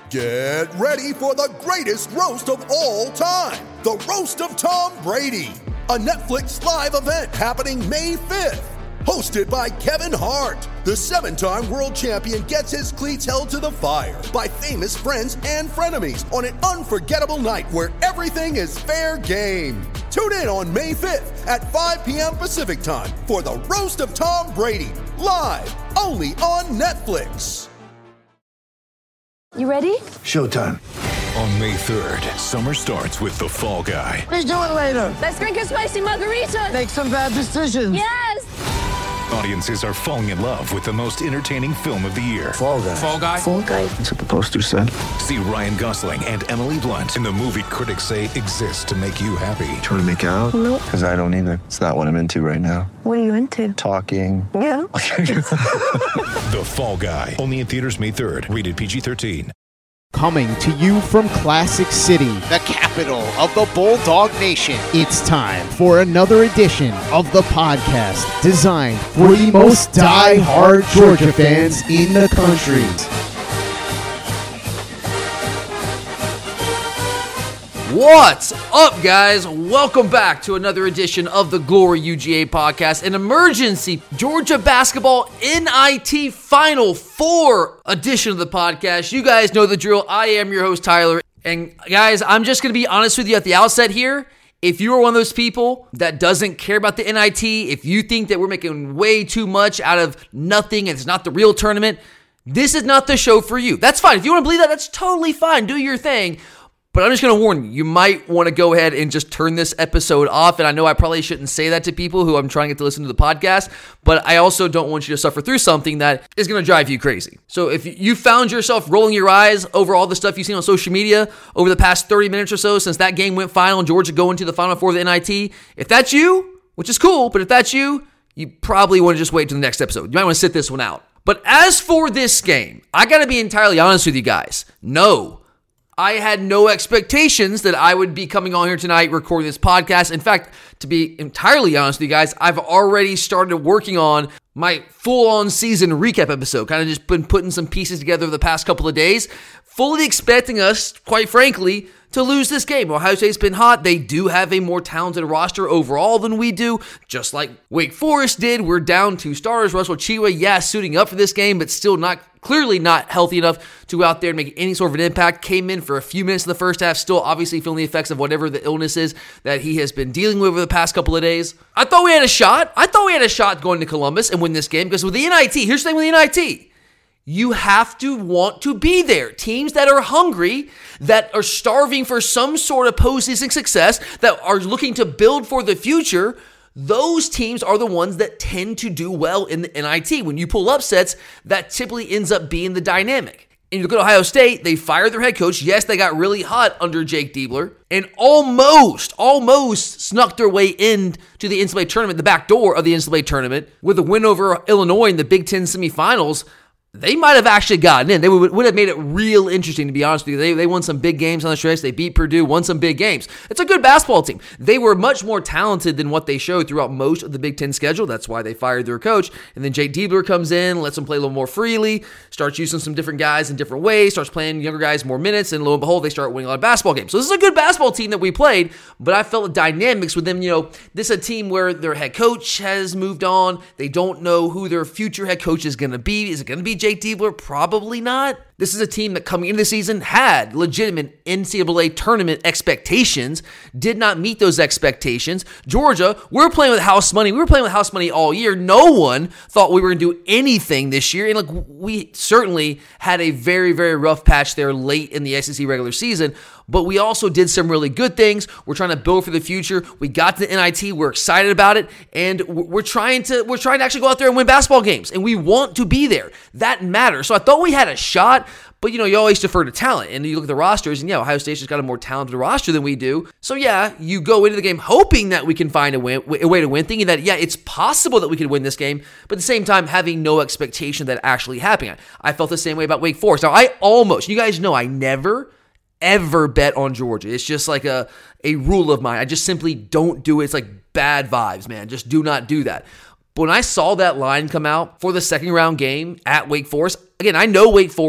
Get ready for the greatest roast of all time, the Roast of Tom Brady, a Netflix live event happening May 5th. Hosted by Kevin Hart, the 7-time world champion gets his cleats held to the fire by famous friends and frenemies on an unforgettable night where everything is fair game. Tune in on May 5th at 5 p.m. Pacific time for the Roast of Tom Brady, live only on Netflix. You ready? Showtime. On May 3rd, summer starts with The Fall Guy. Let's do it later. Let's drink a spicy margarita. Make some bad decisions. Yes! Audiences are falling in love with the most entertaining film of the year. Fall Guy. Fall Guy? Fall guy. That's what the poster said. See Ryan Gosling and Emily Blunt in the movie critics say exists to make you happy. Trying to make it out? Nope. Because I don't either. It's not what I'm into right now. What are you into? Talking. Yeah. The Fall Guy. Only in theaters May 3rd. Rated PG-13. Coming to you from Classic City, the capital of the Bulldog Nation. It's time for another edition of the podcast designed for the most die-hard Georgia fans in the country. What's up, guys? Welcome back to another edition of the Glory UGA podcast, an emergency Georgia basketball NIT Final Four edition of the podcast. You guys know the drill. I am your host, Tyler. And guys, I'm just going to be honest with you at the outset here. If you are one of those people that doesn't care about the NIT, if you think that we're making way too much out of nothing and it's not the real tournament, this is not the show for you. That's fine. If you want to believe that, that's totally fine. Do your thing. But I'm just going to warn you, you might want to go ahead and just turn this episode off. And I know I probably shouldn't say that to people who I'm trying to get to listen to the podcast, but I also don't want you to suffer through something that is going to drive you crazy. So if you found yourself rolling your eyes over all the stuff you've seen on social media over the past 30 minutes or so since that game went final and Georgia going to the Final Four of the NIT, if that's you, which is cool, but if that's you, you probably want to just wait till the next episode. You might want to sit this one out. But as for this game, I got to be entirely honest with you guys. No. I had no expectations that I would be coming on here tonight recording this podcast. In fact, to be entirely honest with you guys, I've already started working on my full-on season recap episode. Kind of just been putting some pieces together over the past couple of days, fully expecting us, quite frankly, to lose this game. Ohio State's been hot. They do have a more talented roster overall than we do, just like Wake Forest did. We're down 2 starters. Russell Chiwa, suiting up for this game, but still clearly not healthy enough to go out there and make any sort of an impact. Came in for a few minutes in the first half, still obviously feeling the effects of whatever the illness is that he has been dealing with over the past couple of days. I thought we had a shot. Going to Columbus and win this game because with the NIT, here's the thing with the NIT. You have to want to be there. Teams that are hungry, that are starving for some sort of postseason success, that are looking to build for the future, those teams are the ones that tend to do well in the NIT. When you pull upsets, that typically ends up being the dynamic. And you look at Ohio State, they fired their head coach. Yes, they got really hot under Jake Diebler and almost snuck their way into the NCAA tournament, the back door of the NCAA tournament, with a win over Illinois in the Big Ten semifinals. They might have actually gotten in. They would have made it real interesting, to be honest with you. They won some big games on the stretch. They beat Purdue, won some big games. It's a good basketball team. They were much more talented than what they showed throughout most of the Big Ten schedule. That's why they fired their coach. And then Jake Diebler comes in, lets them play a little more freely, starts using some different guys in different ways, starts playing younger guys more minutes, and lo and behold, they start winning a lot of basketball games. So this is a good basketball team that we played, but I felt the dynamics with them, this is a team where their head coach has moved on. They don't know who their future head coach is going to be. Is it going to be Jake Diebler? Probably not. This is a team that coming into the season had legitimate NCAA tournament expectations, did not meet those expectations. Georgia, we're playing with house money. We were playing with house money all year. No one thought we were going to do anything this year. And we certainly had a very, very rough patch there late in the SEC regular season. But we also did some really good things. We're trying to build for the future. We got to the NIT. We're excited about it. And we're trying to actually go out there and win basketball games. And we want to be there. That matters. So I thought we had a shot. But, you always defer to talent. And you look at the rosters, and Ohio State's just got a more talented roster than we do. So, you go into the game hoping that we can find a way to win, thinking that, it's possible that we could win this game, but at the same time, having no expectation that actually happening. I felt the same way about Wake Forest. Now, you guys know I never, ever bet on Georgia. It's just like a rule of mine. I just simply don't do it. It's like bad vibes, man. Just do not do that. But when I saw that line come out for the second round game at Wake Forest, again, I know Wake Forest is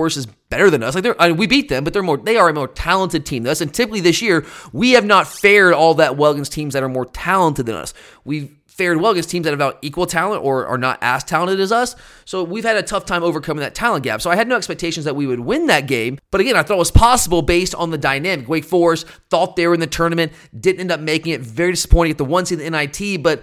better than us. We beat them, but they are a more talented team than us. And typically this year, we have not fared all that well against teams that are more talented than us. We've fared well against teams that have about equal talent or are not as talented as us. So we've had a tough time overcoming that talent gap. So I had no expectations that we would win that game. But again, I thought it was possible based on the dynamic. Wake Forest thought they were in the tournament, didn't end up making it. Very disappointing at the 1 seed in the NIT, but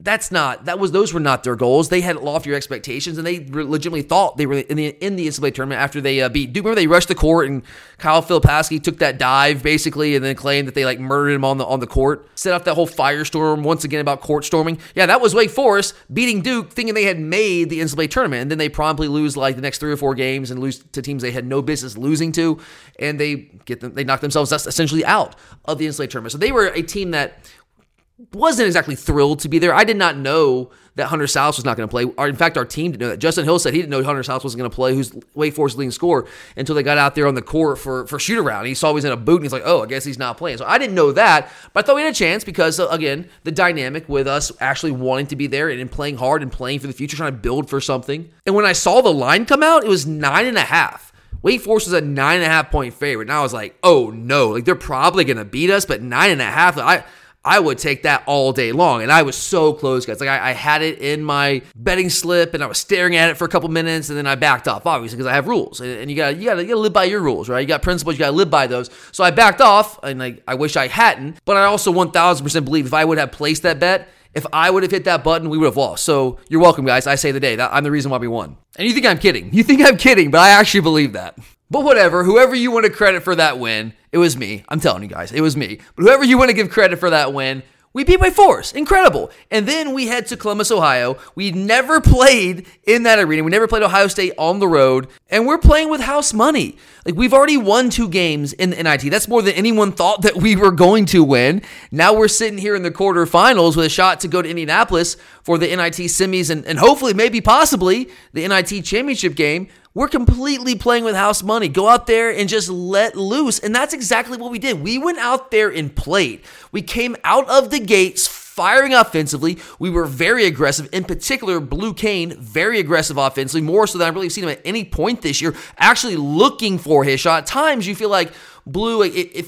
those were not their goals. They had loftier expectations, and they legitimately thought they were in the NCAA tournament after they beat Duke. Remember, they rushed the court, and Kyle Filipowski took that dive basically, and then claimed that they murdered him on the court. Set off that whole firestorm once again about court storming. Yeah, that was Wake Forest beating Duke, thinking they had made the NCAA tournament, and then they promptly lose the next 3 or 4 games and lose to teams they had no business losing to, and they knock themselves essentially out of the NCAA tournament. So they were a team that wasn't exactly thrilled to be there. I did not know that Hunter South was not going to play. In fact, our team didn't know that. Justin Hill said he didn't know Hunter South wasn't going to play, who's Wake Forest's leading scorer, until they got out there on the court for shoot around. He saw he was in a boot, and he's like, oh, I guess he's not playing. So I didn't know that, but I thought we had a chance because, again, the dynamic with us actually wanting to be there and playing hard and playing for the future, trying to build for something. And when I saw the line come out, it was 9.5. Wake Forest was a 9.5 point favorite, and I was like, oh no, they're probably going to beat us, but 9.5, I would take that all day long, and I was so close, guys. I had it in my betting slip, and I was staring at it for a couple minutes, and then I backed off, obviously, because I have rules, and you gotta live by your rules, right? You got principles, you gotta live by those. So I backed off, and I wish I hadn't, but I also 1,000% believe if I would have placed that bet, if I would have hit that button, we would have lost. So you're welcome, guys. I say the day. I'm the reason why we won. And you think I'm kidding. You think I'm kidding, but I actually believe that. But whatever, whoever you want to credit for that win, it was me. I'm telling you guys, it was me. But whoever you want to give credit for that win, we beat Wake Forest. Incredible. And then we head to Columbus, Ohio. We never played in that arena. We never played Ohio State on the road. And we're playing with house money. We've already won 2 games in the NIT. That's more than anyone thought that we were going to win. Now we're sitting here in the quarterfinals with a shot to go to Indianapolis for the NIT semis and hopefully, maybe possibly, the NIT championship game. We're completely playing with house money. Go out there and just let loose. And that's exactly what we did. We went out there and played. We came out of the gates firing offensively. We were very aggressive. In particular, Blue Kane, very aggressive offensively, more so than I've really seen him at any point this year, actually looking for his shot. At times, you feel like Blue,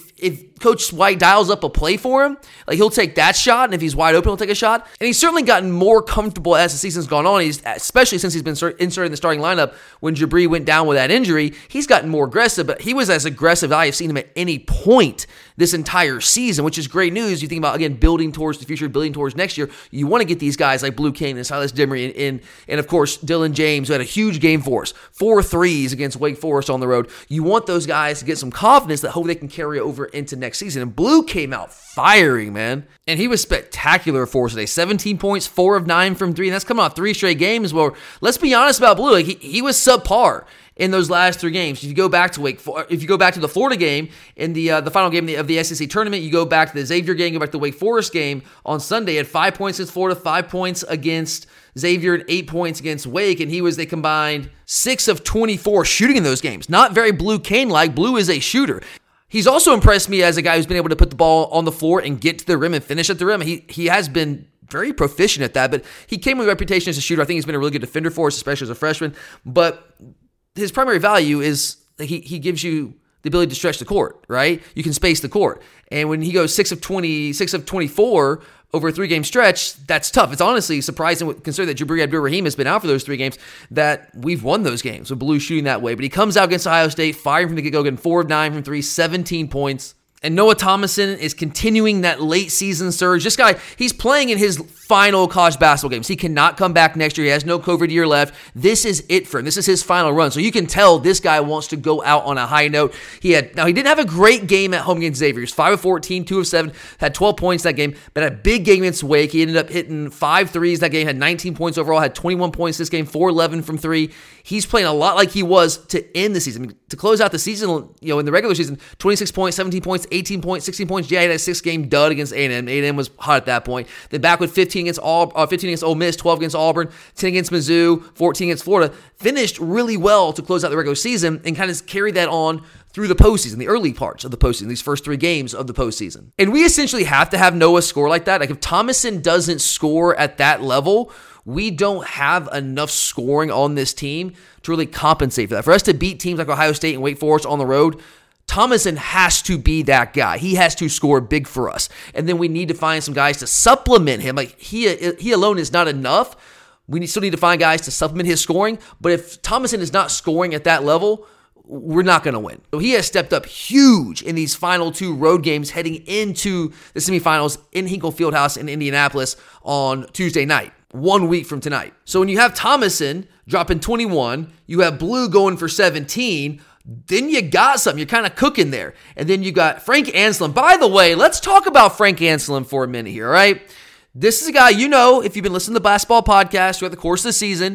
if Coach White dials up a play for him, he'll take that shot, and if he's wide open, he'll take a shot. And he's certainly gotten more comfortable as the season's gone on, especially since he's been inserted in the starting lineup when Jabri went down with that injury. He's gotten more aggressive, but he was as aggressive as I have seen him at any point this entire season, which is great news. You think about, again, building towards the future, building towards next year. You want to get these guys like Blue Kane and Silas Demery and of course, Dylan James, who had a huge game for us. 4 threes against Wake Forest on the road. You want those guys to get some confidence that hope they can carry over into next season. And Blue came out firing, man. And he was spectacular for us today. 17 points, 4 of 9 from 3. And that's coming off 3 straight games. Well, let's be honest about Blue. He was subpar in those last 3 games. If you go back to the Florida game in the final game of the SEC tournament, you go back to the Xavier game, go back to the Wake Forest game on Sunday, had 5 points against Florida, 5 points against Xavier, and 8 points against Wake, and they combined 6 of 24 shooting in those games. Not very Blue Kane-like. Blue is a shooter. He's also impressed me as a guy who's been able to put the ball on the floor and get to the rim and finish at the rim. He has been very proficient at that, but he came with a reputation as a shooter. I think he's been a really good defender for us, especially as a freshman. But his primary value is he gives you the ability to stretch the court, right? You can space the court. And when he goes 6 of 20, 6 of 24 over a 3-game stretch, that's tough. It's honestly surprising, considering that Jabri Abdur-Rahim has been out for those 3 games, that we've won those games with Blue shooting that way. But he comes out against Ohio State, firing from the get-go, getting 4 of 9 from 3, 17 points. And Noah Thomason is continuing that late season surge. This guy, he's playing in his final college basketball games. He cannot come back next year. He has no COVID year left. This is it for him. This is his final run. So you can tell this guy wants to go out on a high note. He didn't have a great game at home against Xavier. He was 5 of 14, 2 of 7, had 12 points that game, but had a big game against Wake. He ended up hitting 5 threes that game, had 19 points overall, had 21 points this game, 4-11 from 3. He's playing a lot like he was to end the season. I mean, to close out the season, in the regular season, 26 points, 17 points, 18 points, 16 points. Yeah, he had a 6-game dud against A&M. A&M was hot at that point. Then back with 15 against Ole Miss, 12 against Auburn, 10 against Mizzou, 14 against Florida. Finished really well to close out the regular season and kind of carried that on through the postseason, the early parts of the postseason, these first 3 games of the postseason. And we essentially have to have Noah score like that. Like if Thomason doesn't score at that level, we don't have enough scoring on this team to really compensate for that. For us to beat teams like Ohio State and Wake Forest on the road, Thomason has to be that guy. He has to score big for us. And then we need to find some guys to supplement him. Like, he alone is not enough. We still need to find guys to supplement his scoring. But if Thomason is not scoring at that level, we're not going to win. So he has stepped up huge in these final 2 road games heading into the semifinals in Hinkle Fieldhouse in Indianapolis on Tuesday night, 1 week from tonight. So when you have Thomason dropping 21, you have Blue going for 17, then you got something. You're kind of cooking there. And then you got Frank Anselem. By the way, let's talk about Frank Anselem for a minute here, all right? This is a guy, if you've been listening to the basketball podcast throughout the course of the season,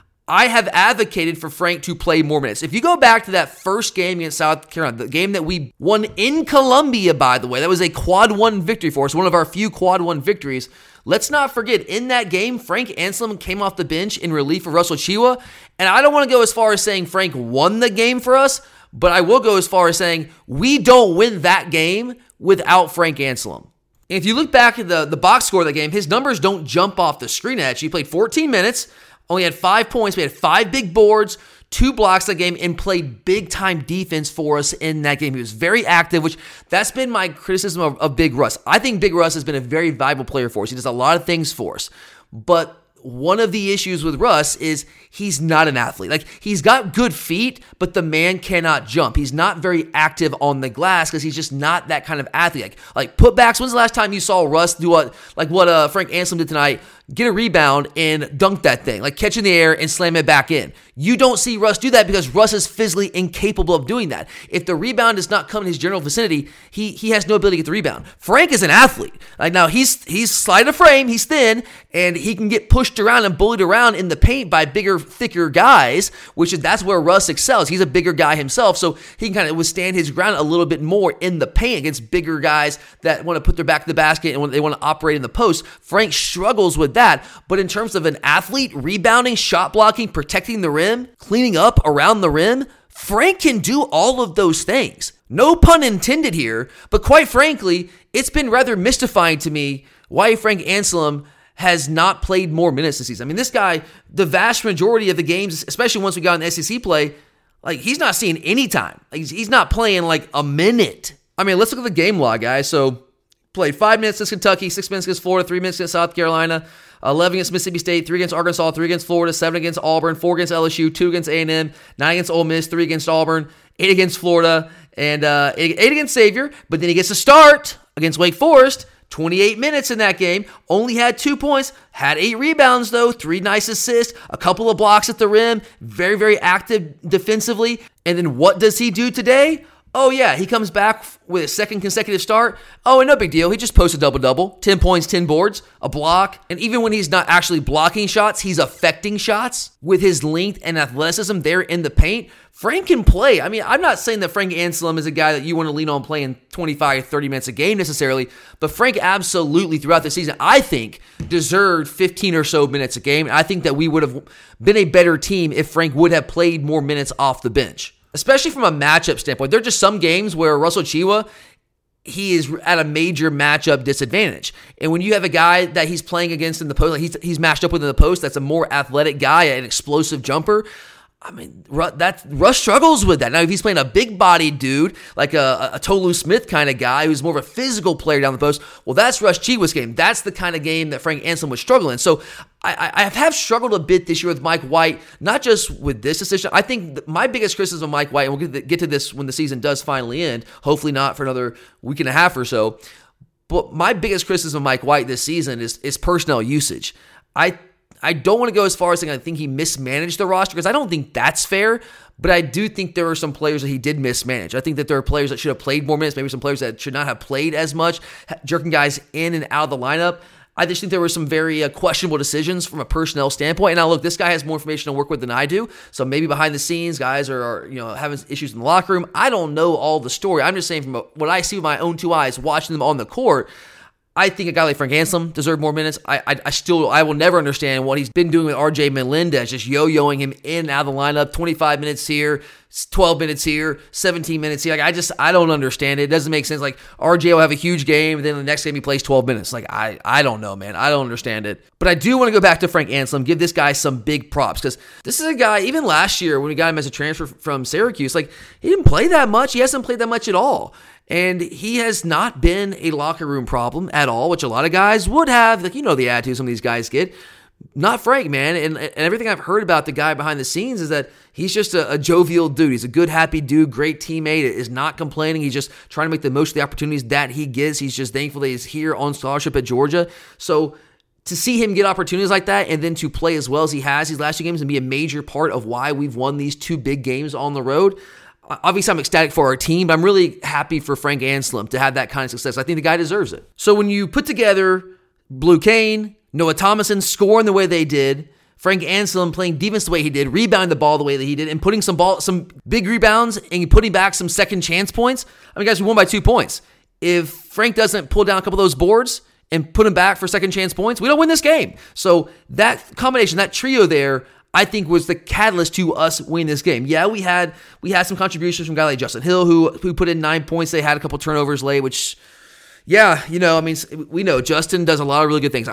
I have advocated for Frank to play more minutes. If you go back to that first game against South Carolina, the game that we won in Columbia, by the way, that was a quad 1 victory for us, one of our few quad 1 victories. Let's not forget, in that game, Frank Anselem came off the bench in relief of Russell Chiwa, and I don't want to go as far as saying Frank won the game for us, but I will go as far as saying we don't win that game without Frank Anselem. If you look back at the box score of the game, his numbers don't jump off the screen at you. He played 14 minutes, only had 5 points. We had 5 big boards, 2 blocks that game, and played big-time defense for us in that game. He was very active, which that's been my criticism of Big Russ. I think Big Russ has been a very valuable player for us. He does a lot of things for us. But one of the issues with Russ is he's not an athlete. Like, he's got good feet, but the man cannot jump. He's not very active on the glass because he's just not that kind of athlete. Like putbacks, when's the last time you saw Russ do what Frank Anselem did tonight? Get a rebound and dunk that thing, like catch in the air and slam it back in. You don't see Russ do that because Russ is physically incapable of doing that. If the rebound does not come in his general vicinity, he has no ability to get the rebound. Frank is an athlete. Like, now he's slight of frame, he's thin, and he can get pushed around and bullied around in the paint by bigger, thicker guys, that's where Russ excels. He's a bigger guy himself, so he can kind of withstand his ground a little bit more in the paint against bigger guys that want to put their back to the basket and when they want to operate in the post. Frank struggles with that, but in terms of an athlete, rebounding, shot blocking, protecting the rim, cleaning up around the rim, Frank can do all of those things. No pun intended here, but quite frankly, it's been rather mystifying to me why Frank Anselem has not played more minutes this season. I mean, this guy, the vast majority of the games, especially once we got in SEC play, like, he's not seeing any time. Like, he's not playing like a minute. I mean, let's look at the game log, guys. So, played 5 minutes against Kentucky, 6 minutes against Florida, 3 minutes against South Carolina, 11 against Mississippi State, 3 against Arkansas, 3 against Florida, 7 against Auburn, 4 against LSU, 2 against A&M, 9 against Ole Miss, 3 against Auburn, 8 against Florida, and 8 against Xavier. But then he gets a start against Wake Forest, 28 minutes in that game, only had 2 points, had 8 rebounds though, 3 nice assists, a couple of blocks at the rim, very, very active defensively. And then what does he do today? Oh yeah, he comes back with a second consecutive start. Oh, and no big deal. He just posted double-double, 10 points, 10 boards, a block. And even when he's not actually blocking shots, he's affecting shots with his length and athleticism there in the paint. Frank can play. I mean, I'm not saying that Frank Anselem is a guy that you want to lean on playing 25, 30 minutes a game necessarily, but Frank absolutely throughout the season, I think, deserved 15 or so minutes a game. And I think that we would have been a better team if Frank would have played more minutes off the bench. Especially from a matchup standpoint. There are just some games where Russell Chiwa, he is at a major matchup disadvantage. And when you have a guy that he's playing against in the post, like he's matched up with in the post, that's a more athletic guy, an explosive jumper, I mean, Russ struggles with that. Now, if he's playing a big-bodied dude, like a Tolu Smith kind of guy who's more of a physical player down the post, well, that's Russ Chiwa's game. That's the kind of game that Frank Anselem was struggling. So I have struggled a bit this year with Mike White, not just with this decision. I think my biggest criticism of Mike White, and we'll get to this when the season does finally end, hopefully not for another week and a half or so, but my biggest criticism of Mike White this season is personnel usage. I don't want to go as far as saying I think he mismanaged the roster because I don't think that's fair, but I do think there are some players that he did mismanage. I think that there are players that should have played more minutes, maybe some players that should not have played as much, jerking guys in and out of the lineup. I just think there were some very questionable decisions from a personnel standpoint. And now, look, this guy has more information to work with than I do, so maybe behind the scenes, guys are having issues in the locker room. I don't know all the story. I'm just saying from what I see with my own 2 eyes, watching them on the court, I think a guy like Frank Anselm deserved more minutes. I will never understand what he's been doing with RJ Melendez, just yo-yoing him in and out of the lineup, 25 minutes here, 12 minutes here, 17 minutes here. I don't understand it. It doesn't make sense. Like, RJ will have a huge game, and then the next game he plays 12 minutes. Like, I don't know, man. I don't understand it. But I do want to go back to Frank Anselm, give this guy some big props, because this is a guy, even last year when we got him as a transfer from Syracuse, like, he didn't play that much. He hasn't played that much at all. And he has not been a locker room problem at all, which a lot of guys would have. Like, the attitude some of these guys get. Not Frank, man. And everything I've heard about the guy behind the scenes is that he's just a jovial dude. He's a good, happy dude, great teammate, is not complaining. He's just trying to make the most of the opportunities that he gets. He's just thankful that he's here on scholarship at Georgia. So to see him get opportunities like that and then to play as well as he has these last 2 games and be a major part of why we've won these 2 big games on the road, obviously, I'm ecstatic for our team, but I'm really happy for Frank Anselm to have that kind of success. I think the guy deserves it. So when you put together Blue Cain, Noah Thomason scoring the way they did, Frank Anselm playing defense the way he did, rebounding the ball the way that he did, and putting some big rebounds and putting back some second chance points, guys, we won by 2 points. If Frank doesn't pull down a couple of those boards and put them back for second chance points, we don't win this game. So that combination, that trio there, I think was the catalyst to us winning this game. Yeah, we had some contributions from a guy like Justin Hill who put in 9 points. They had a couple turnovers late, which, yeah, we know Justin does a lot of really good things.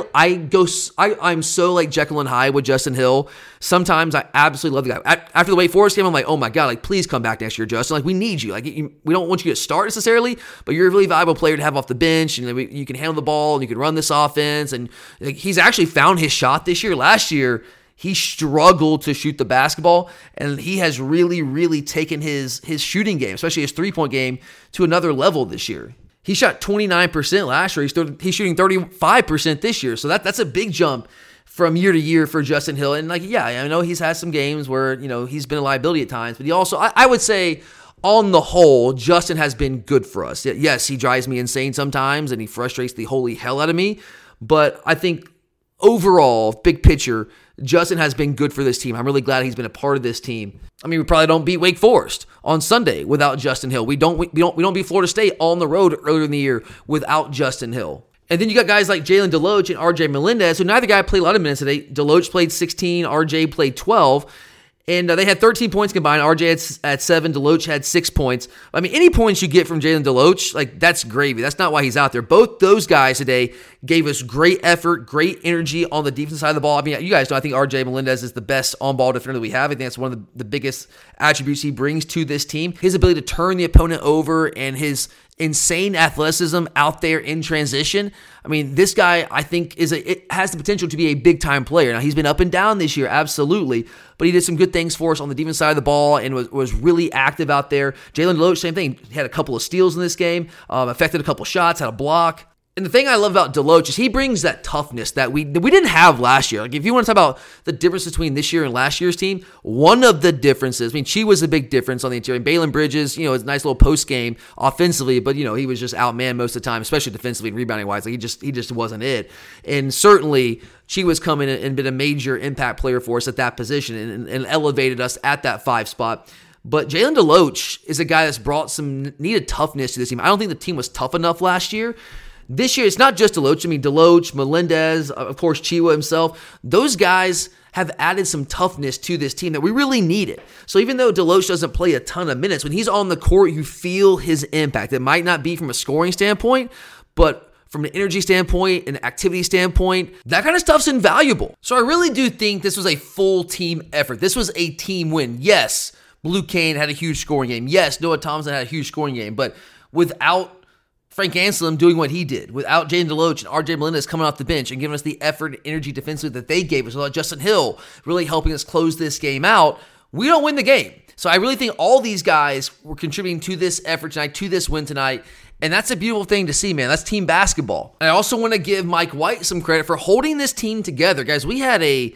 I'm so like Jekyll and Hyde with Justin Hill. Sometimes I absolutely love the guy. After the Wake Forest game, I'm like, oh my God, like, please come back next year, Justin. Like, we need you. Like, we don't want you to start necessarily, but you're a really valuable player to have off the bench, and you can handle the ball and you can run this offense. And like, he's actually found his shot this year. Last year, he struggled to shoot the basketball, and he has really, really taken his shooting game, especially his three-point game, to another level this year. He shot 29% last year. He's shooting 35% this year. So that's a big jump from year to year for Justin Hill. And I know he's had some games where, he's been a liability at times, but he also, I would say, on the whole, Justin has been good for us. Yes, he drives me insane sometimes, and he frustrates the holy hell out of me. But I think overall, big picture, Justin has been good for this team. I'm really glad he's been a part of this team. We probably don't beat Wake Forest on Sunday without Justin Hill. We don't beat Florida State on the road earlier in the year without Justin Hill. And then you got guys like Jalen Deloach and RJ Melendez, so neither guy played a lot of minutes today. Deloach played 16, RJ played 12. And they had 13 points combined. RJ had 7. Deloach had 6 points. Any points you get from Jalen Deloach, that's gravy. That's not why he's out there. Both those guys today gave us great effort, great energy on the defensive side of the ball. You guys know, I think RJ Melendez is the best on-ball defender that we have. I think that's one of the biggest attributes he brings to this team. His ability to turn the opponent over and his insane athleticism out there in transition. This guy, I think, it has the potential to be a big-time player. Now, he's been up and down this year, absolutely, but he did some good things for us on the defense side of the ball and was really active out there. Jalen Deloach, same thing. He had a couple of steals in this game, affected a couple shots, had a block. And the thing I love about Deloach is he brings that toughness that we didn't have last year. If you want to talk about the difference between this year and last year's team, one of the differences, Chi was a big difference on the interior. Balin Bridges, it's a nice little post game offensively, but he was just outmanned most of the time, especially defensively and rebounding wise. He just wasn't it. And certainly Chi was coming and been a major impact player for us at that position and elevated us at that 5 spot. But Jalen Deloach is a guy that's brought some needed toughness to this team. I don't think the team was tough enough last year. This year, it's not just Deloach. Deloach, Melendez, of course, Chiwa himself. Those guys have added some toughness to this team that we really needed. So even though Deloach doesn't play a ton of minutes, when he's on the court, you feel his impact. It might not be from a scoring standpoint, but from an energy standpoint, an activity standpoint, that kind of stuff's invaluable. So I really do think this was a full team effort. This was a team win. Yes, Blue Cain had a huge scoring game. Yes, Noah Thomason had a huge scoring game. But without Frank Anselm doing what he did, without Jalen Deloach and RJ Melendez coming off the bench and giving us the effort and energy defensively that they gave us, without Justin Hill really helping us close this game out, we don't win the game. So I really think all these guys were contributing to this effort tonight, to this win tonight, and that's a beautiful thing to see, man. That's team basketball. And I also want to give Mike White some credit for holding this team together. Guys, we had a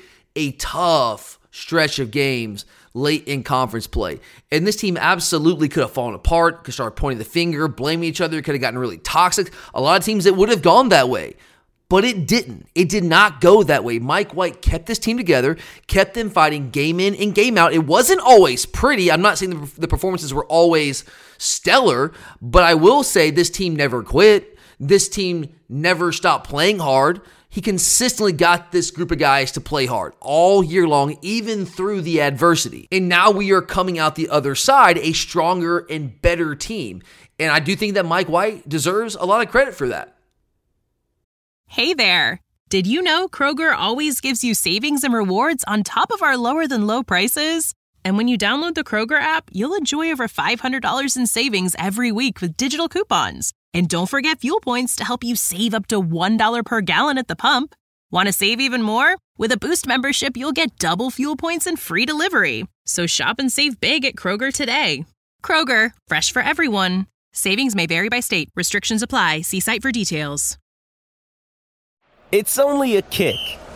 tough stretch of games late in conference play. And this team absolutely could have fallen apart, could start pointing the finger, blaming each other, could have gotten really toxic. A lot of teams that would have gone that way. But it didn't. It did not go that way. Mike White kept this team together, kept them fighting game in and game out. It wasn't always pretty. I'm not saying the performances were always stellar, but I will say this team never quit. this team never stopped playing hard. He consistently got this group of guys to play hard all year long, even through the adversity. And now we are coming out the other side, a stronger and better team. And I do think that Mike White deserves a lot of credit for that. Hey there. Did you know Kroger always gives you savings and rewards on top of our lower than low prices? And when you download the Kroger app, you'll enjoy over $500 in savings every week with digital coupons. And don't forget fuel points to help you save up to $1 per gallon at the pump. Want to save even more? With a Boost membership, you'll get double fuel points and free delivery. So shop and save big at Kroger today. Kroger, fresh for everyone. Savings may vary by state. Restrictions apply. See site for details. It's only a kick,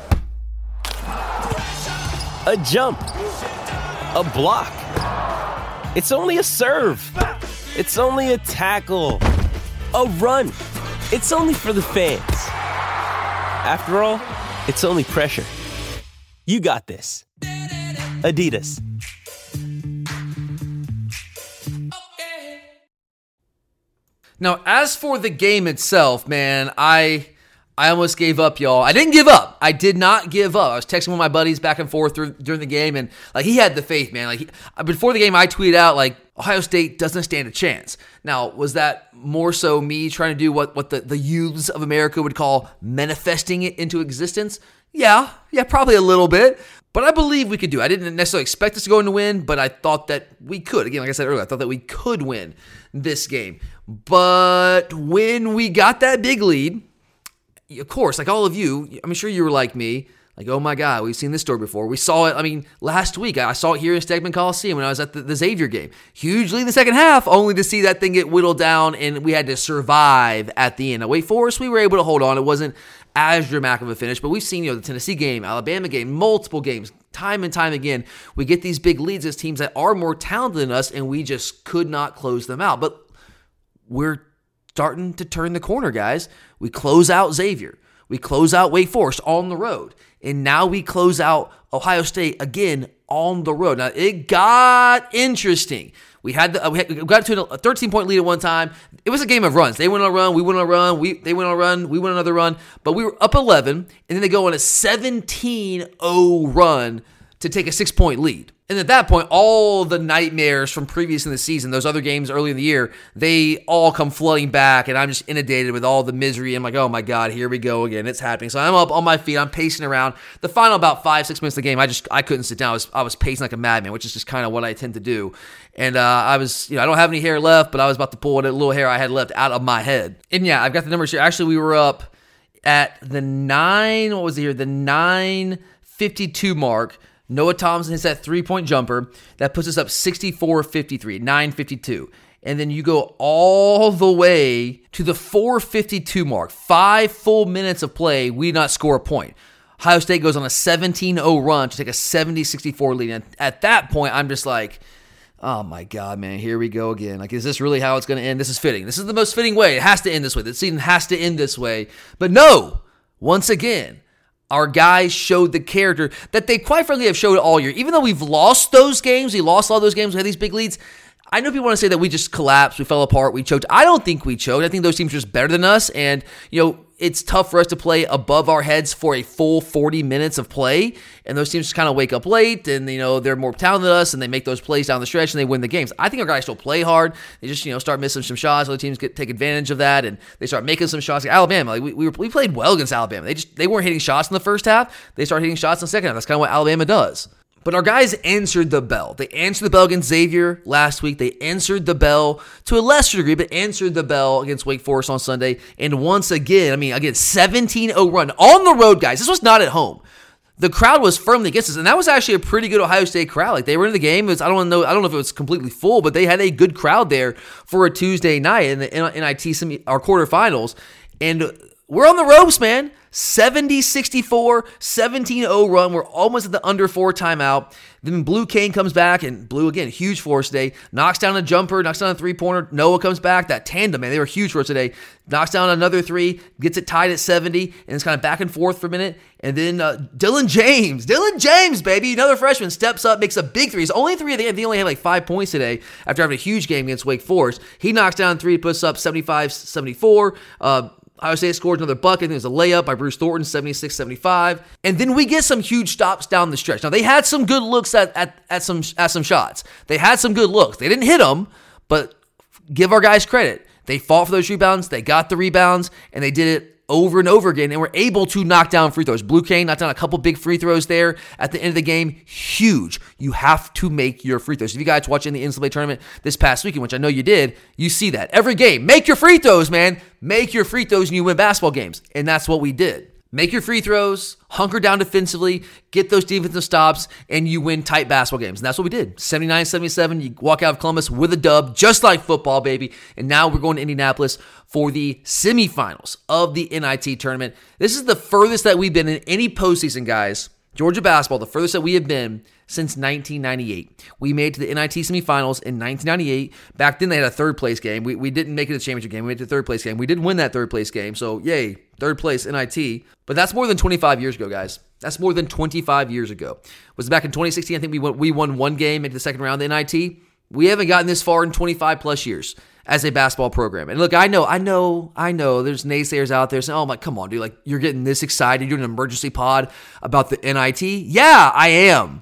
a jump, a block. It's only a serve. It's only a tackle, a run. It's only for the fans. After all, it's only pressure. You got this. Adidas. Now, as for the game itself, man, I almost gave up, y'all. I didn't give up. I did not give up. I was texting with my buddies back and forth during the game, and he had the faith, man. Before the game, I tweeted out Ohio State doesn't stand a chance. Now, was that more so me trying to do what the youths of America would call manifesting it into existence? Yeah, probably a little bit. But I believe we could do it. I didn't necessarily expect us to go in to win, but I thought that we could. Again, like I said earlier, I thought that we could win this game. But when we got that big lead, of course, like all of you, I'm sure you were like me, oh my God, we've seen this story before. We saw it, last week. I saw it here in Stegman Coliseum when I was at the Xavier game. Huge lead in the second half, only to see that thing get whittled down, and we had to survive at the end. Now, Wake Forest, we were able to hold on. It wasn't as dramatic of a finish, but we've seen the Tennessee game, Alabama game, multiple games, time and time again. We get these big leads as teams that are more talented than us, and we just could not close them out. But we're starting to turn the corner, guys. We close out Xavier. We close out Wake Forest on the road. And now we close out Ohio State again on the road. Now, it got interesting. We got to a 13-point lead at one time. It was a game of runs. They went on a run. We went on a run. They went on a run. We went on another run. But we were up 11, and then they go on a 17-0 run to take a 6-point lead. And at that point, all the nightmares from previous in the season, those other games early in the year, they all come flooding back, and I'm just inundated with all the misery. I'm like, oh my God, here we go again. It's happening. So I'm up on my feet. I'm pacing around. The final about 5-6 minutes of the game, I couldn't sit down. I was pacing like a madman, which is just kind of what I tend to do. And I was, I don't have any hair left, but I was about to pull what little hair I had left out of my head. And yeah, I've got the numbers here. Actually, we were up at the 9:52 mark. Noah Thompson hits that 3-point jumper. That puts us up 64-53, 9:52. And then you go all the way to the 4:52 mark. 5 full minutes of play, we did not score a point. Ohio State goes on a 17-0 run to take a 70-64 lead. And at that point, I'm just like, oh my God, man, here we go again. Is this really how it's going to end? This is fitting. This is the most fitting way. It has to end this way. The season has to end this way. But no, once again, our guys showed the character that they quite frankly have showed all year. Even though we've lost those games, we lost all those games, we had these big leads. I know people want to say that we just collapsed, we fell apart, we choked. I don't think we choked. I think those teams are just better than us. And, it's tough for us to play above our heads for a full 40 minutes of play. And those teams just kind of wake up late and, they're more talented than us and they make those plays down the stretch and they win the games. I think our guys still play hard. They just, start missing some shots. Other teams take advantage of that and they start making some shots. Alabama, we played well against Alabama. They weren't hitting shots in the first half. They started hitting shots in the second half. That's kind of what Alabama does. But our guys answered the bell. They answered the bell against Xavier last week. They answered the bell to a lesser degree, but answered the bell against Wake Forest on Sunday. And once again, 17-0 run on the road, guys. This was not at home. The crowd was firmly against us, and that was actually a pretty good Ohio State crowd. They were in the game. I don't know if it was completely full, but they had a good crowd there for a Tuesday night in the NIT our quarterfinals. And we're on the ropes, man. 70-64, 17-0 run. We're almost at the under 4 timeout. Then Blue Kane comes back, and Blue, again, huge for us today. Knocks down a jumper, knocks down a three-pointer. Noah comes back. That tandem, man, they were huge for us today. Knocks down another 3, gets it tied at 70, and it's kind of back and forth for a minute. And then Dylan James, baby, another freshman, steps up, makes a big 3. His only 3 of the game. He only had like 5 points today after having a huge game against Wake Forest. He knocks down 3, puts up 75-74. Ohio State scores another bucket. I think it was a layup by Bruce Thornton, 76-75. And then we get some huge stops down the stretch. Now, they had some good looks at some shots. They had some good looks. They didn't hit them, but give our guys credit. They fought for those rebounds. They got the rebounds, and they did it over and over again, and were able to knock down free throws. Blue Kane knocked down a couple big free throws there at the end of the game. Huge. You have to make your free throws. If you guys watching the NCAA tournament this past weekend, which I know you did, you see that. Every game, make your free throws, man. Make your free throws and you win basketball games. And that's what we did. Make your free throws, hunker down defensively, get those defensive stops, and you win tight basketball games. And that's what we did. 79-77, you walk out of Columbus with a dub, just like football, baby. And now we're going to Indianapolis for the semifinals of the NIT tournament. This is the furthest that we've been in any postseason, guys. Georgia basketball, the furthest that we have been since 1998. We made it to the NIT semifinals in 1998. Back then, they had a third-place game. We didn't make it a championship game. We made it to the third-place game. We did win that third-place game, so yay, third-place NIT. But that's more than 25 years ago, guys. That's more than 25 years ago. It was back in 2016, I think we won one game, made it to the second round of the NIT. We haven't gotten this far in 25-plus years as a basketball program. And look, I know, there's naysayers out there saying, oh my, come on, dude, like you're getting this excited, you're doing an emergency pod about the NIT. Yeah, I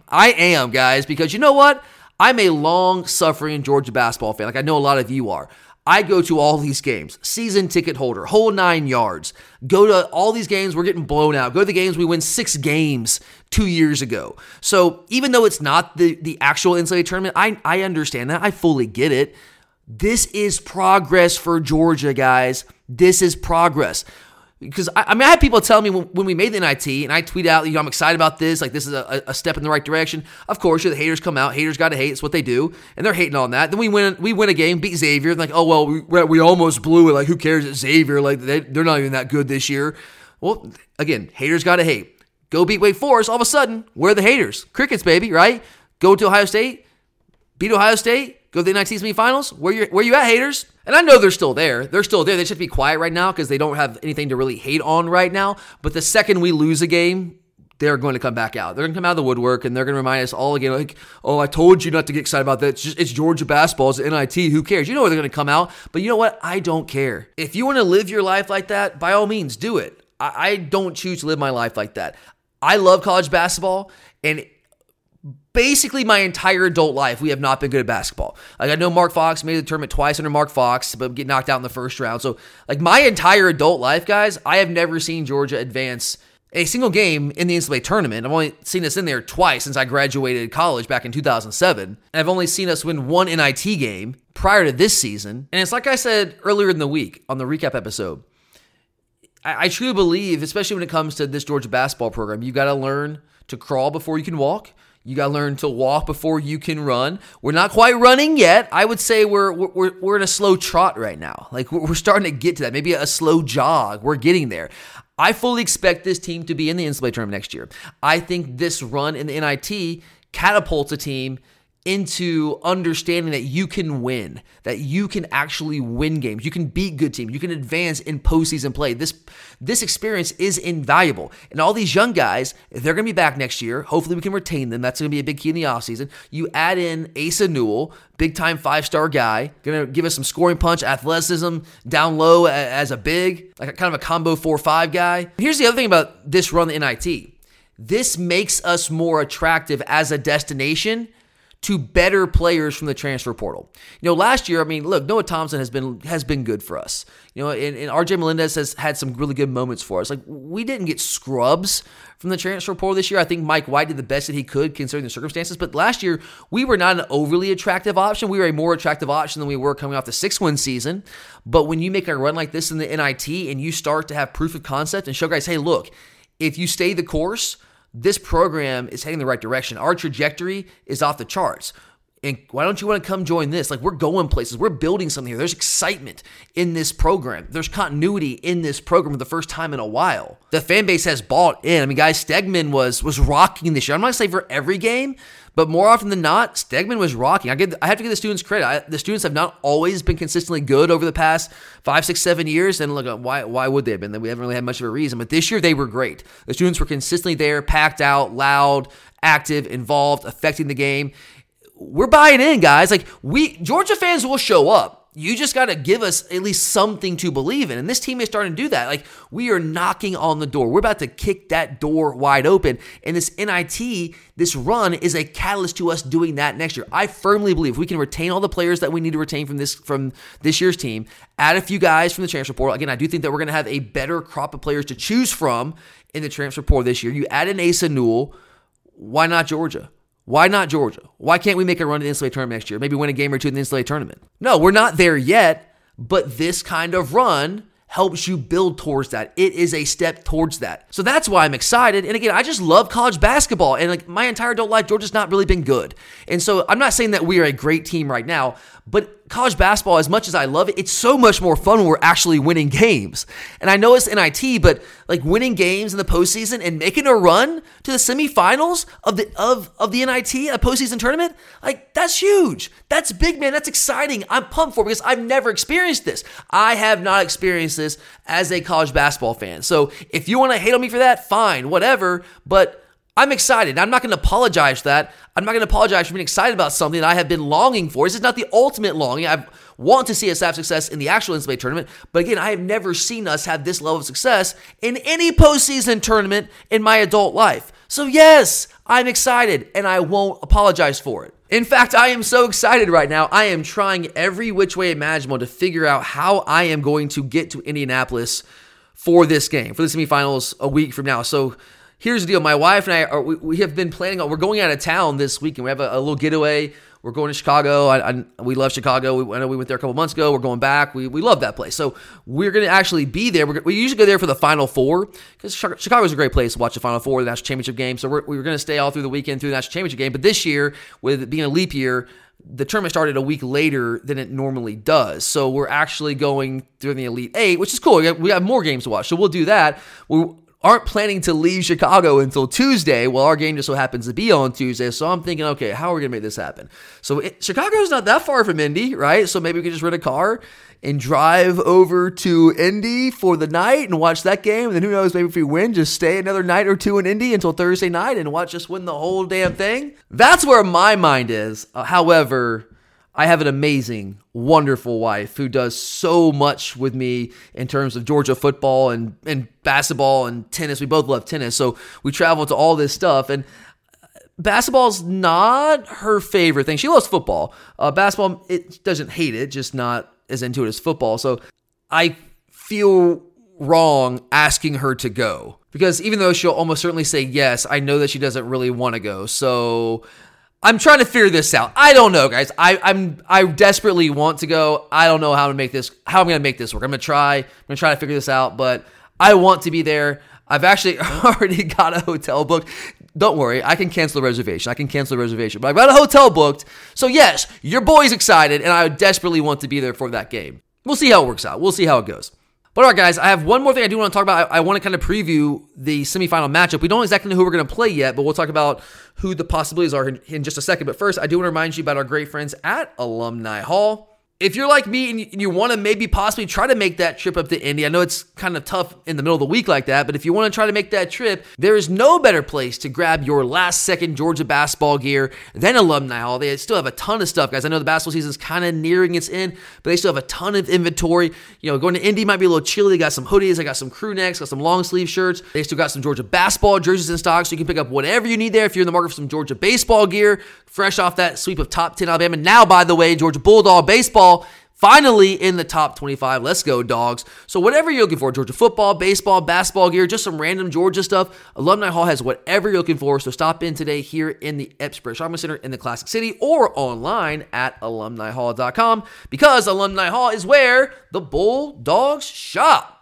am, guys, because you know what? I'm a long-suffering Georgia basketball fan. Like I know a lot of you are. I go to all these games, season ticket holder, whole 9 yards. Go to all these games, we're getting blown out. Go to the games, we win 6 games 2 years ago. So even though it's not the actual NCAA tournament, I understand that. I fully get it. This is progress for Georgia, guys. This is progress. Because, I had people tell me when we made the NIT, and I tweet out, I'm excited about this, like this is a step in the right direction. Of course, the haters come out. Haters got to hate. It's what they do. And they're hating on that. Then we win a game, beat Xavier. Like, oh, well, we almost blew it. Like, who cares? It's Xavier. Like, they're not even that good this year. Well, again, haters got to hate. Go beat Wake Forest. All of a sudden, where are the haters? Crickets, baby, right? Go to Ohio State, beat Ohio State. Go to the NIT semifinals. Where you at, haters? And I know they're still there. They're still there. They should be quiet right now because they don't have anything to really hate on right now. But the second we lose a game, they're going to come back out. They're going to come out of the woodwork, and they're going to remind us all again, like, oh, I told you not to get excited about that. It's Georgia basketball. It's the NIT. Who cares? You know where they're going to come out. But you know what? I don't care. If you want to live your life like that, by all means, do it. I don't choose to live my life like that. I love college basketball, and basically my entire adult life, we have not been good at basketball. Like I know Mark Fox made the tournament twice under Mark Fox, but get knocked out in the first round. So like my entire adult life, guys, I have never seen Georgia advance a single game in the NCAA tournament. I've only seen us in there twice since I graduated college back in 2007. And I've only seen us win one NIT game prior to this season. And it's like I said earlier in the week on the recap episode, I truly believe, especially when it comes to this Georgia basketball program, you got to learn to crawl before you can walk. You got to learn to walk before you can run. We're not quite running yet. I would say we're in a slow trot right now. Like we're starting to get to that. Maybe a slow jog. We're getting there. I fully expect this team to be in the NCAA tournament next year. I think this run in the NIT catapults a team into understanding that you can win, that you can actually win games. You can beat good teams. You can advance in postseason play. This experience is invaluable. And all these young guys, they're going to be back next year. Hopefully we can retain them. That's going to be a big key in the offseason. You add in Asa Newell, big-time 5-star guy, going to give us some scoring punch, athleticism, down low as a big, like kind of a combo 4-5 guy. Here's the other thing about this run, the NIT. This makes us more attractive as a destination to better players from the transfer portal. Last year, look, Noah Thompson has been good for us. And RJ Melendez has had some really good moments for us. Like, we didn't get scrubs from the transfer portal this year. I think Mike White did the best that he could considering the circumstances. But last year, we were not an overly attractive option. We were a more attractive option than we were coming off the 6-win season. But when you make a run like this in the NIT and you start to have proof of concept and show guys, hey, look, if you stay the course, this program is heading the right direction. Our trajectory is off the charts. And why don't you want to come join this? Like, we're going places. We're building something here. There's excitement in this program. There's continuity in this program for the first time in a while. The fan base has bought in. I mean, guys, Stegman was rocking this year. I'm not going to say for every game, but more often than not, Stegman was rocking. I have to give the students credit. The students have not always been consistently good over the past 5, 6, 7 years. And look, why would they have been? We haven't really had much of a reason. But this year, they were great. The students were consistently there, packed out, loud, active, involved, affecting the game. We're buying in, guys. Like, Georgia fans will show up. You just got to give us at least something to believe in. And this team is starting to do that. Like, we are knocking on the door. We're about to kick that door wide open. And this NIT, this run, is a catalyst to us doing that next year. I firmly believe we can retain all the players that we need to retain from this year's team, add a few guys from the transfer portal. Again, I do think that we're going to have a better crop of players to choose from in the transfer portal this year. You add in Asa Newell. Why not Georgia? Why not Georgia? Why can't we make a run to the NCAA tournament next year? Maybe win a game or two in the NCAA tournament. No, we're not there yet, but this kind of run helps you build towards that. It is a step towards that. So that's why I'm excited. And again, I just love college basketball. And like my entire adult life, Georgia's not really been good. And so I'm not saying that we are a great team right now, but college basketball, as much as I love it, it's so much more fun when we're actually winning games. And I know it's NIT, but like winning games in the postseason and making a run to the semifinals of the NIT, a postseason tournament, like that's huge. That's big, man. That's exciting. I'm pumped for it because I've never experienced this. I have not experienced this as a college basketball fan. So if you want to hate on me for that, fine, whatever. But I'm excited. I'm not going to apologize for that. I'm not going to apologize for being excited about something that I have been longing for. This is not the ultimate longing. I want to see us have success in the actual NCAA tournament. But again, I have never seen us have this level of success in any postseason tournament in my adult life. So yes, I'm excited and I won't apologize for it. In fact, I am so excited right now. I am trying every which way imaginable to figure out how I am going to get to Indianapolis for this game, for the semifinals a week from now. So here's the deal. My wife and I, we have been planning on, we're going out of town this weekend. We have a little getaway. We're going to Chicago. We love Chicago. I know we went there a couple months ago. We're going back. We love that place. So we're going to actually be there. We usually go there for the Final Four because Chicago is a great place to watch the Final Four, the national championship game. So we're going to stay all through the weekend through the national championship game. But this year, with it being a leap year, the tournament started a week later than it normally does. So we're actually going through the Elite Eight, which is cool. We have more games to watch. So we'll do that. We aren't planning to leave Chicago until Tuesday. Well, our game just so happens to be on Tuesday. So I'm thinking, okay, how are we going to make this happen? So Chicago's not that far from Indy, right? So maybe we could just rent a car and drive over to Indy for the night and watch that game. And then who knows, maybe if we win, just stay another night or two in Indy until Thursday night and watch us win the whole damn thing. That's where my mind is. However, I have an amazing, wonderful wife who does so much with me in terms of Georgia football and basketball and tennis. We both love tennis, so we travel to all this stuff. And basketball's not her favorite thing. She loves football. Basketball, it doesn't hate it, just not as into it as football. So I feel wrong asking her to go because even though she'll almost certainly say yes, I know that she doesn't really want to go. So I'm trying to figure this out. I don't know, guys. I desperately want to go. I don't know how I'm going to make this work. I'm going to try to figure this out, but I want to be there. I've actually already got a hotel booked. Don't worry, I can cancel the reservation. But I've got a hotel booked. So yes, your boy's excited, and I desperately want to be there for that game. We'll see how it works out. We'll see how it goes. But all right, guys, I have one more thing I do want to talk about. I want to kind of preview the semifinal matchup. We don't exactly know who we're going to play yet, but we'll talk about who the possibilities are in just a second. But first, I do want to remind you about our great friends at Alumni Hall. If you're like me and you want to maybe possibly try to make that trip up to Indy, I know it's kind of tough in the middle of the week like that, but if you want to try to make that trip, there is no better place to grab your last-second Georgia basketball gear than Alumni Hall. They still have a ton of stuff, guys. I know the basketball season is kind of nearing its end, but they still have a ton of inventory. You know, going to Indy might be a little chilly. They got some hoodies, they got some crew necks, got some long-sleeve shirts. They still got some Georgia basketball jerseys in stock, so you can pick up whatever you need there if you're in the market for some Georgia baseball gear, fresh off that sweep of top 10 Alabama. Now, by the way, Georgia Bulldog baseball finally in the top 25. Let's go, dogs. So whatever you're looking for, Georgia football, baseball, basketball gear, just some random Georgia stuff, Alumni Hall has whatever you're looking for. So stop in today here in the Epps Shopping Center in the Classic City or online at alumnihall.com because Alumni Hall is where the Bulldogs shop.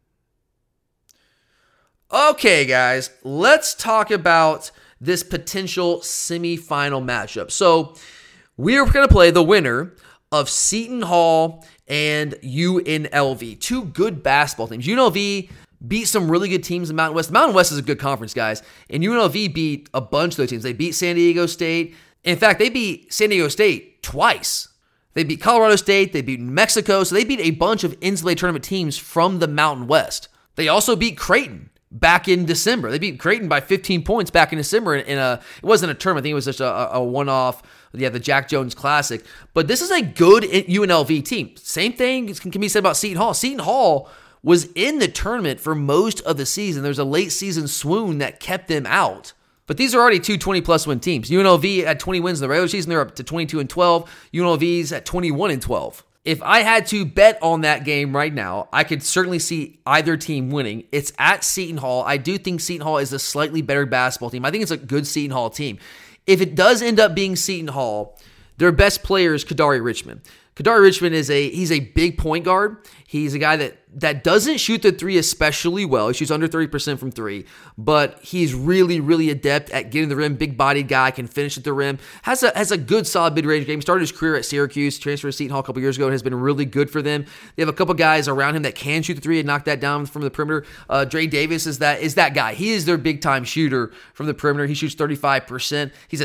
Okay, guys, let's talk about this potential semifinal matchup. So we're going to play the winner of Seton Hall and UNLV. Two good basketball teams. UNLV beat some really good teams in Mountain West. Mountain West is a good conference, guys. And UNLV beat a bunch of those teams. They beat San Diego State. In fact, they beat San Diego State twice. They beat Colorado State. They beat New Mexico. So they beat a bunch of NCAA tournament teams from the Mountain West. They also beat Creighton back in December. They beat Creighton by 15 points back in December it wasn't a tournament. I think it was just a one-off, the Jack Jones Classic. But this is a good UNLV team. Same thing can be said about Seton Hall. Seton Hall was in the tournament for most of the season. There's a late season swoon that kept them out. But these are already two 20-plus win teams. UNLV had 20 wins in the regular season. They're up to 22-12. UNLV's at 21-12. If I had to bet on that game right now, I could certainly see either team winning. It's at Seton Hall. I do think Seton Hall is a slightly better basketball team. I think it's a good Seton Hall team. If it does end up being Seton Hall, their best player is Kadari Richmond. Kadari Richmond he's a big point guard. He's a guy that doesn't shoot the three especially well. He shoots under 30% from three, but he's really, really adept at getting the rim. Big-bodied guy, can finish at the rim. Has a good, solid mid-range game. Started his career at Syracuse, transferred to Seton Hall a couple years ago, and has been really good for them. They have a couple guys around him that can shoot the three and knock that down from the perimeter. Dre Davis is that guy. He is their big-time shooter from the perimeter. He shoots 35%. He's a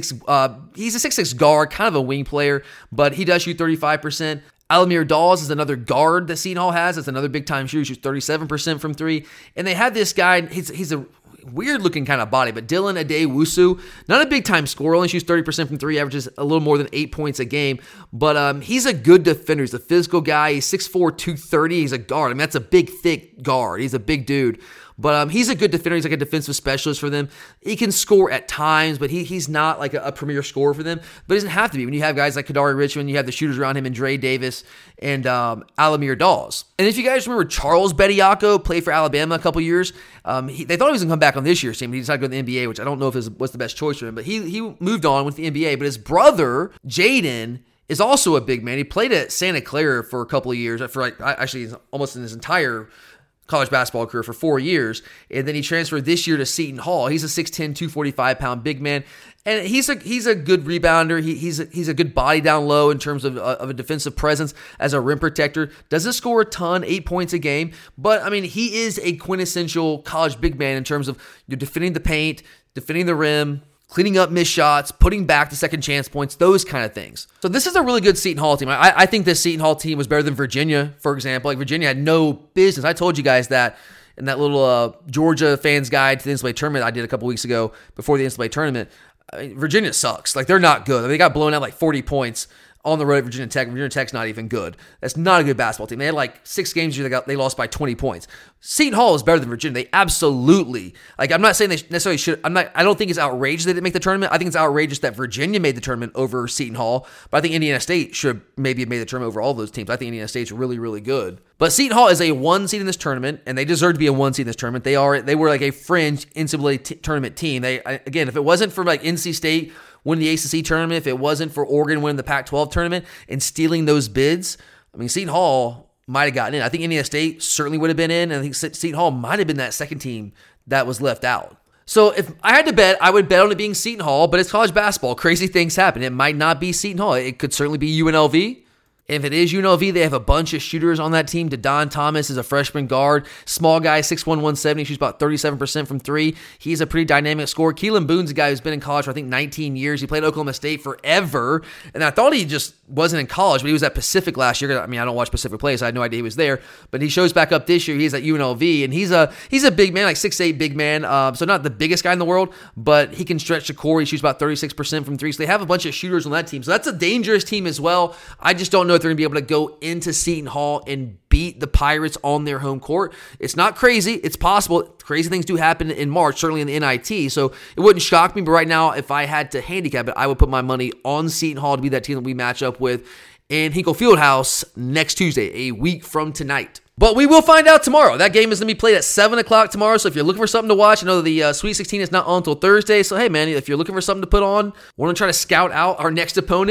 6'6 guard, kind of a wing player, but he does shoot 35%. Alamir Dawes is another guard that Seton Hall has. It's another big-time shooter. He shoots 37% from three. And they have this guy, he's a weird-looking kind of body, but Dylan Adewusu, not a big-time scorer, only shoots 30% from three, averages a little more than 8 points a game. But he's a good defender. He's a physical guy. He's 6'4", 230. He's a guard. I mean, that's a big, thick guard. He's a big dude. But he's a good defender. He's like a defensive specialist for them. He can score at times, but he's not like a premier scorer for them. But he doesn't have to be. When you have guys like Kadari Richmond, you have the shooters around him, and Dre Davis and Alamir Dawes. And if you guys remember, Charles Bediako played for Alabama a couple years. They thought he was going to come back on this year's team, but he decided to go to the NBA, which I don't know if was the best choice for him. But he moved on with the NBA. But his brother, Jaden, is also a big man. He played at Santa Clara for a couple of years, actually almost in his entire college basketball career for 4 years, and then he transferred this year to Seton Hall. He's a 6'10", 245-pound big man, and he's a good rebounder. He's a good body down low in terms of a defensive presence as a rim protector. Doesn't score a ton, 8 points a game, but I mean he is a quintessential college big man in terms of you're defending the paint, defending the rim, cleaning up missed shots, putting back the second chance points, those kind of things. So this is a really good Seton Hall team. I think this Seton Hall team was better than Virginia, for example. Like Virginia had no business. I told you guys that in that little Georgia fans guide to the NCAA tournament I did a couple weeks ago before the NCAA tournament. I mean, Virginia sucks. Like they're not good. I mean, they got blown out like 40 points on the road at Virginia Tech. Virginia Tech's not even good. That's not a good basketball team. They had like 6 games here they lost by 20 points. Seton Hall is better than Virginia. They absolutely, like I'm not saying they necessarily should, I don't think it's outrageous they didn't make the tournament. I think it's outrageous that Virginia made the tournament over Seton Hall, but I think Indiana State should maybe have made the tournament over all those teams. I think Indiana State's really, really good. But Seton Hall is a 1 seed in this tournament, and they deserve to be a 1 seed in this tournament. They were like a fringe NCAA tournament team. Again, if it wasn't for like NC State winning the ACC tournament, if it wasn't for Oregon winning the Pac-12 tournament and stealing those bids, I mean, Seton Hall might have gotten in. I think Indiana State certainly would have been in, and I think Seton Hall might have been that second team that was left out. So if I had to bet, I would bet on it being Seton Hall, but it's college basketball. Crazy things happen. It might not be Seton Hall. It could certainly be UNLV. If it is UNLV, they have a bunch of shooters on that team. DeDon Thomas is a freshman guard. Small guy, 6'1", 170, shoots about 37% from three. He's a pretty dynamic scorer. Keelan Boone's a guy who's been in college for, I think, 19 years. He played at Oklahoma State forever. And I thought he just wasn't in college, but he was at Pacific last year. I mean, I don't watch Pacific play, so I had no idea he was there. But he shows back up this year. He's at UNLV, and he's a big man, like 6'8" big man. So not the biggest guy in the world, but he can stretch the core. He shoots about 36% from three. So they have a bunch of shooters on that team. So that's a dangerous team as well. I just don't know if they're going to be able to go into Seton Hall and beat the Pirates on their home court. It's not crazy. It's possible. Crazy things do happen in March, certainly in the NIT. So it wouldn't shock me. But right now, if I had to handicap it, I would put my money on Seton Hall to be that team that we match up with in Hinkle Fieldhouse next Tuesday, a week from tonight. But we will find out tomorrow. That game is going to be played at 7 o'clock tomorrow. So if you're looking for something to watch, I know the Sweet 16 is not on until Thursday. So hey, man, if you're looking for something to put on, want to try to scout out our next opponent,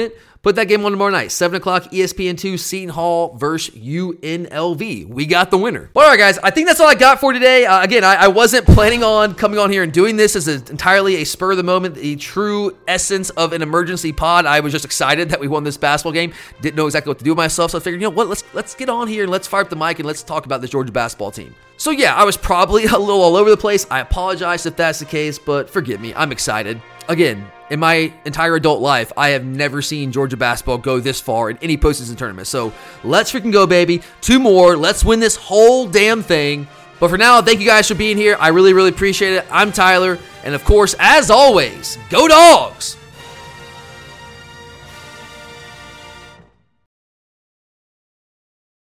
Put that game on tomorrow night, 7 o'clock, ESPN2, Seton Hall versus UNLV. We got the winner. All right, guys, I think that's all I got for today. Again, I wasn't planning on coming on here and doing this as entirely a spur of the moment, the true essence of an emergency pod. I was just excited that we won this basketball game. Didn't know exactly what to do with myself, so I figured, you know what, let's get on here and let's fire up the mic and let's talk about this Georgia basketball team. So yeah, I was probably a little all over the place. I apologize if that's the case, but forgive me. I'm excited. Again, in my entire adult life, I have never seen Georgia basketball go this far in any postseason tournament. So let's freaking go, baby. 2 more. Let's win this whole damn thing. But for now, thank you guys for being here. I really, really appreciate it. I'm Tyler. And of course, as always, go Dogs!